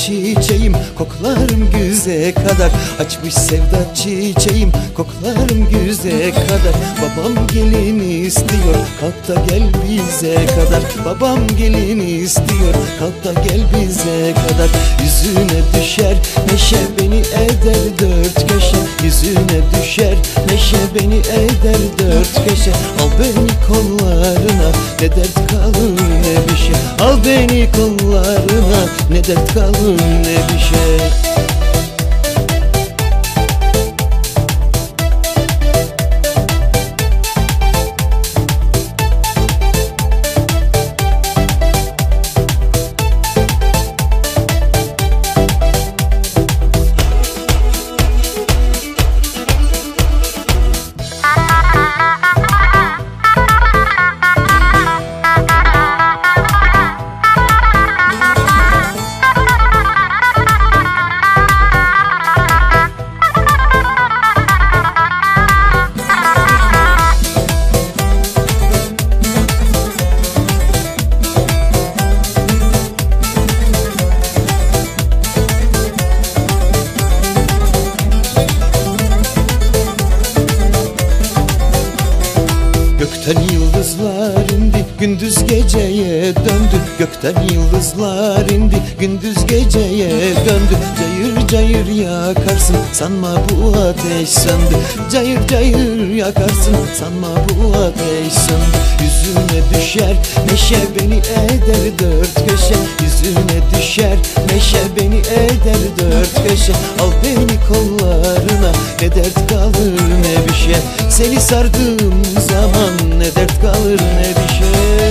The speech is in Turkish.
çiçeğim, koklarım güze kadar. Açmış sevda çiçeğim, koklarım güze kadar. Babam gelin istiyor, kalk da gel bize kadar. Babam gelin istiyor, kalk da gel bize kadar. Yüzüne düşer neşe, beni eder dört köşe. Yüzüne düşer neşe, beni eder dört köşe. Al beni kollarına, ne dert kalır ne bir şey. Al beni kollarına, ne dert kalır ne bir şey. Gökten yıldızlar indi, gündüz geceye döndü. Gökten yıldızlar indi, gündüz geceye döndü. Cayır cayır yakarsın, sanma bu ateş söndü. Cayır cayır yakarsın, sanma bu ateş söndü. Yüzüne düşer neşe, beni eder dört köşe. Yüzüne düşer neşe, beni eder dört köşe. Al beni kollarına, ne dert kalır ne bir şey. Seni sardığım zaman ne dert kalır ne bir şey.